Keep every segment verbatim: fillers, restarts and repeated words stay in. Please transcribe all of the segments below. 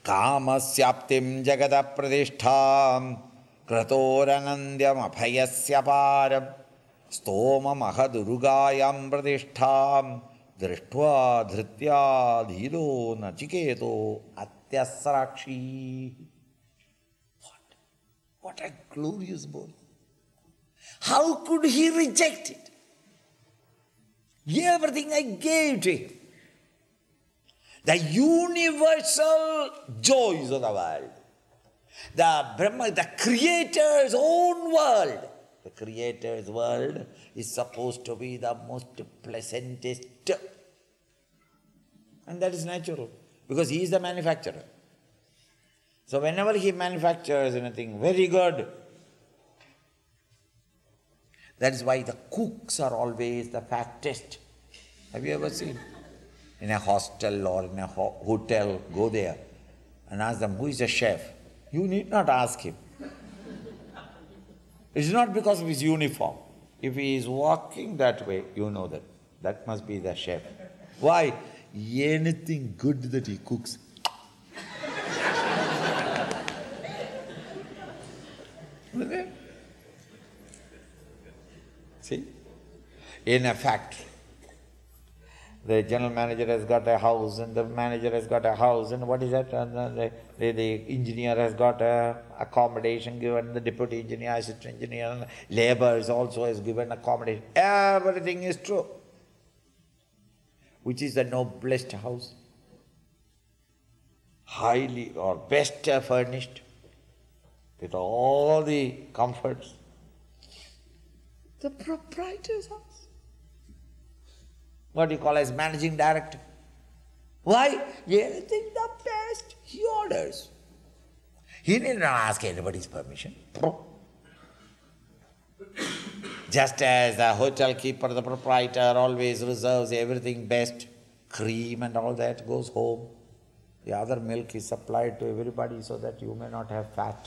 Kamasyaptim jagata pradishtham kratoranandyam abhayasya param stoma mahadurugayam pradishtham drishtva dhritya dhiro nachiketo atyasrakshi. What? What a glorious boy. How could he reject it? Everything I gave to him. The universal joys of the world. The Brahma, the Creator's own world. The Creator's world is supposed to be the most pleasantest. And that is natural, because he is the manufacturer. So whenever he manufactures anything very good, that is why the cooks are always the fattest. Have you ever seen? In a hostel or in a ho hotel, go there and ask them, who is the chef? You need not ask him. It's not because of his uniform. If he is walking that way, you know that. That must be the chef. Why? Anything good that he cooks. See? In a factory, the general manager has got a house, and the manager has got a house, and what is that? And the, the, the engineer has got a accommodation given, the deputy engineer, assistant engineer, and labours also has given accommodation. Everything is true. Which is the noblest house? Highly or best furnished, with all the comforts. The proprietor's house. What do you call as managing director? Why? Anything the best, he orders. He need not ask anybody's permission. Just as the hotel keeper, the proprietor always reserves everything best, cream and all that goes home. The other milk is supplied to everybody so that you may not have fat.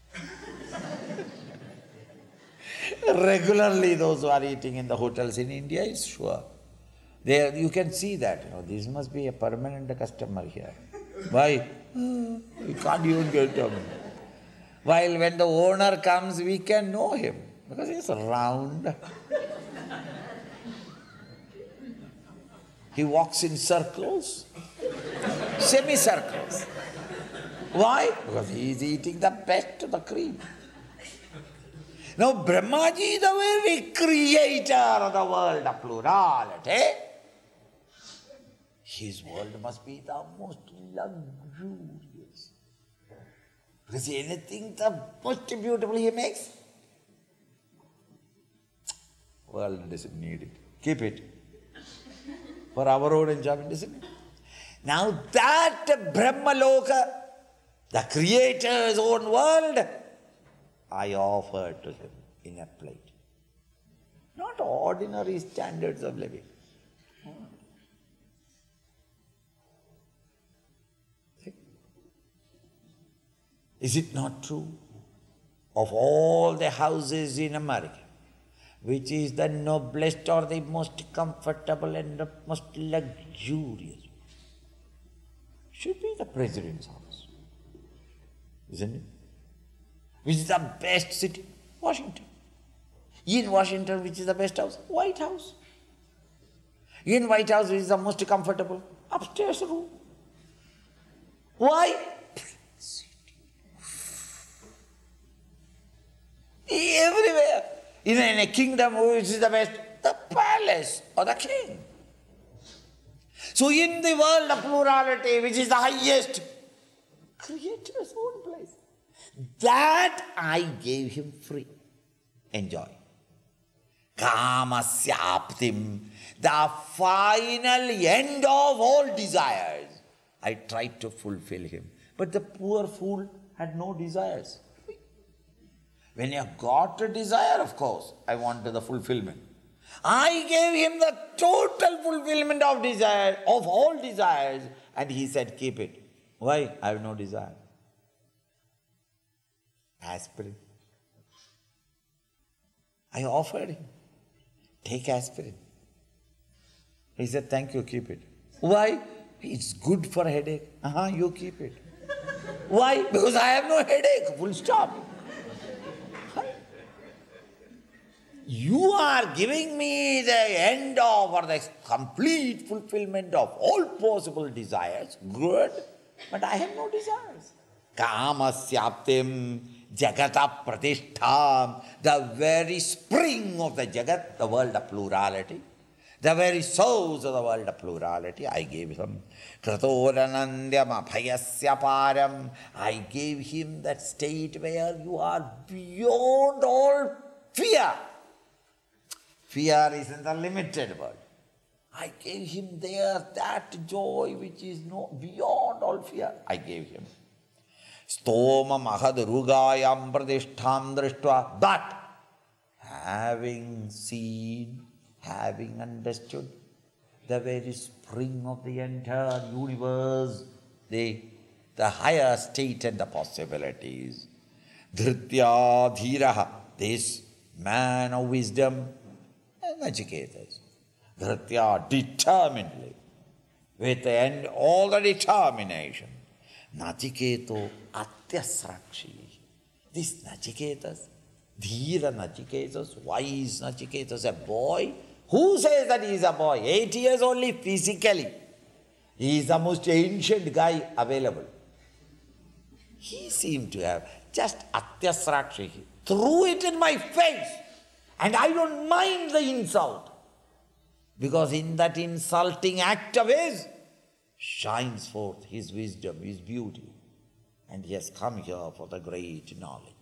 Regularly those who are eating in the hotels in India is sure. There you can see that, you know, this must be a permanent customer here. Why? Uh, we can't even get him. While when the owner comes, we can know him, because he's round. He walks in circles, semicircles. Why? Because he is eating the best of the cream. Now Brahmaji, the very creator of the world of plurality, his world must be the most luxurious. Because anything the most beautiful he makes, world doesn't need it. Keep it. For our own enjoyment, isn't it? Now that Brahmaloka, the Creator's own world, I offer to him in a plate. Not ordinary standards of living. Is it not true? Of all the houses in America, which is the noblest or the most comfortable and the most luxurious, should be the president's house, isn't it? Which is the best city? Washington. In Washington, which is the best house? White House. In White House, which is the most comfortable? Upstairs room. Why? Everywhere. In a, in a kingdom, which is the best? The palace or the king. So in the world of plurality, which is the highest, Creator's own place, that I gave him free. Enjoy. Kamasyaptim, the final end of all desires. I tried to fulfill him. But the poor fool had no desires. When you got a desire, of course, I wanted the fulfillment. I gave him the total fulfillment of desire, of all desires, and he said, keep it. Why? I have no desire. Aspirin. I offered him, take aspirin. He said, thank you, keep it. Why? It's good for a headache. Uh-huh, you keep it. Why? Because I have no headache, full stop. You are giving me the end of or the complete fulfillment of all possible desires. Good, but I have no desires. Kamasyaptim jagata pratishtham, the very spring of the jagat, the world of plurality, the very source of the world of plurality, I gave him. Kratoranandyam abhayasya param, I gave him that state where you are beyond all fear. Fear is in the limited world. I gave him there that joy which is no beyond all fear. I gave him. Stoma mahad rugayam pradishtham drishtva. But having seen, having understood the very spring of the entire universe, the, the higher state and the possibilities, dhritya dhiraha, this man of wisdom, Nachiketas, Dhritya, determinedly, with the end, all the determination. Nachiketo atyasrakshi. This Nachiketas, Dhira Nachiketas, wise Nachiketas, a boy. Who says that he is a boy? Eight years only physically. He is the most ancient guy available. He seemed to have just atyasrakshi. Threw it in my face. And I don't mind the insult, because in that insulting act of his shines forth his wisdom, his beauty. And he has come here for the great knowledge.